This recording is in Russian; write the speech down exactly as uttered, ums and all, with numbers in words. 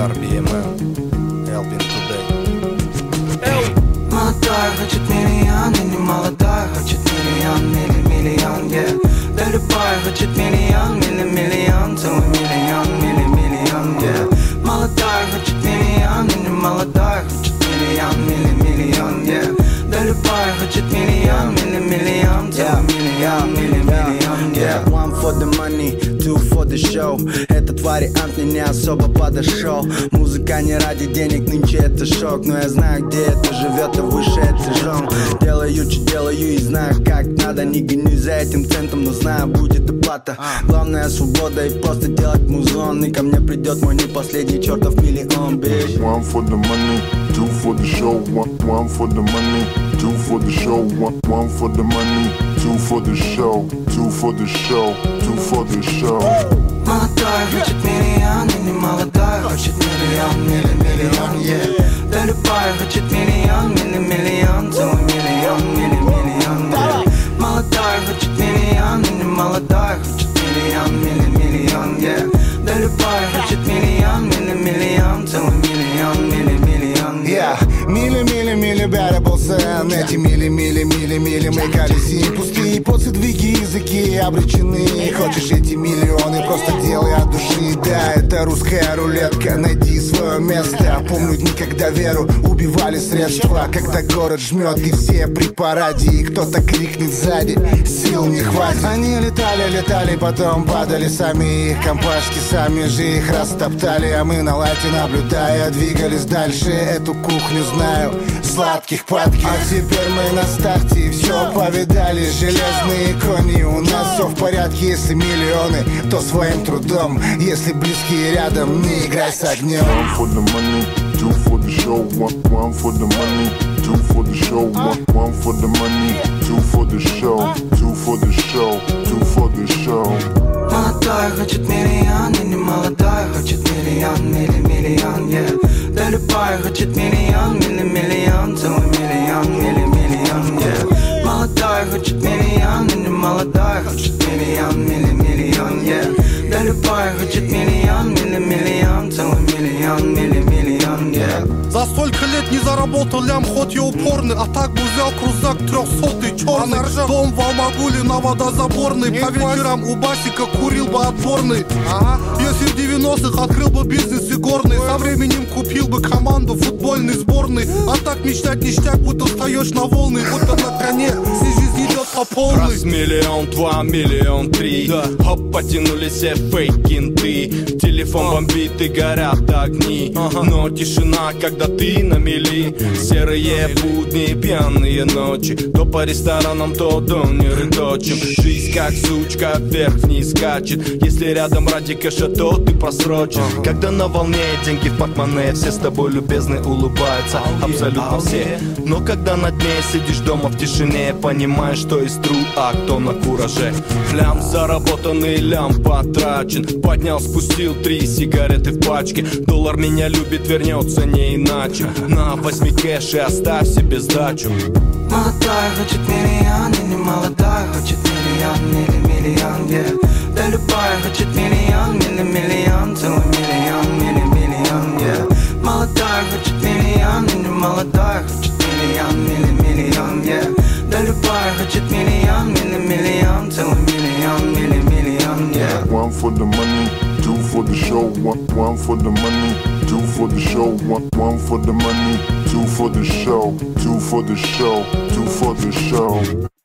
Макар, би эм эн, Элвин Тудей. Молодой хочет миллион, и не молодой хочет миллион, милли, миллион, yeah. Да любой хочет миллион, милли, миллион, целый миллион, милли, миллион, yeah. Молодой хочет миллион, и не молодой хочет миллион, милли, миллион, yeah. Да любой хочет миллион, милли, миллион, целый миллион, милли, миллион, yeah. One for the money, two for the show. Этот вариант мне не особо подошел. Музыка не ради денег, нынче это шок. Но я знаю, где это живет, и выше этажом. Делаю, что делаю, и знаю, как надо. Не гонюсь за этим центом, но знаю, будет и плата. Главное свобода и просто делать музон. И ко мне придет мой не последний чертов миллион, bitch. One for the money, two for the show. One, one for the money, two for the show. One, one for the money, two for the show. Two for the show, two for the show. Молодой хочет миллион, и не молодой хочет миллион, милли, миллион, yeah. Да любой хочет миллион, милли, миллион, целый миллион, милли, миллион, yeah. Молодой хочет миллион, и не молодой хочет миллион, милли, миллион, yeah. Да любой хочет миллион, милли, миллион, целый миллион, милли, миллион, yeah. Мили, мили, мили, bearable сэн. Эти мили, мили, мили, мили, мы колесим. Пустые подсдвиги, языки обречены. Хочешь эти миллионы, просто делай от души. Да, это русская рулетка, найди свое место. Помню дни, когда веру убивали средства. Когда город жмет и все при параде, и кто-то крикнет сзади, сил не хватит. Они летали, летали, потом падали сами. Их компашки сами же их растоптали. А мы на лайте, наблюдая, двигались дальше. Эту кухню знаю, сладких падки. А теперь мы на старте, все повидали. Железные кони, у нас все в порядке. Если миллионы, то своим трудом. Если близкие рядом, не играй с огнем. One for the money, two for the show. One, one for the money, two for the show. One, one for the money, two for the show. Two for the show, two for the show. Молодой хочет миллион, и не молодой хочет миллион, милли, миллион, yeah. Да любой хочет миллион, милли, миллион, целый миллион, милли, миллион, yeah. Молодой хочет миллион, и не молодой хочет миллион, милли, миллион, yeah. Да любой хочет миллион, милли, миллион, целый миллион, милли, миллион, yeah. За столько лет не заработал лям, ход я упорный. А так бы взял крузак трехсотый черный. А дом в Алмагуле на водозаборный. По вечерам у Басика курил бы отборный. Ага. Если в девяностых открыл бы бизнес игорный. Со временем купил бы команду футбольной сборной. А так мечтать ништяк, будто встаешь на волны. Будто на коне вся жизнь идет по полной. Раз миллион, два миллион, три, да. Хоп, потянулись все фейк-кенты. Телефон бомбит и горят огни, ага. Но тишина, когда ты на мели. Серые будни, пьяные ночи. То по ресторанам, то донеры точим. Жизнь как сучка вверх-вниз скачет. Если рядом ради кэша, то ты просрочен, ага. Когда на волне деньги в портмоне, все с тобой любезны, улыбаются, абсолютно все. Но когда на дне сидишь дома в тишине, понимаешь, что из тру, а кто на кураже. Лям заработанный, лям потрачен. Поднял, спустил три сигареты в пачке. Доллар меня любит, вернется не иначе. На, возьми кэш и оставь себе сдачу. Молодой хочет миллион, и не молодой хочет миллион, милли, миллион, yeah. Да любой хочет миллион, милли, миллион, целый миллион, милли, миллион, yeah. Молодой хочет миллион, и не молодой хочет миллион, милли, миллион, yeah. Да любой хочет миллион, милли, миллион, целый миллион, милли, миллион, yeah. One for the money, two for the show. One, one for the money, two for the show. One, one for the money, two for the show. Two for the show, two for the show.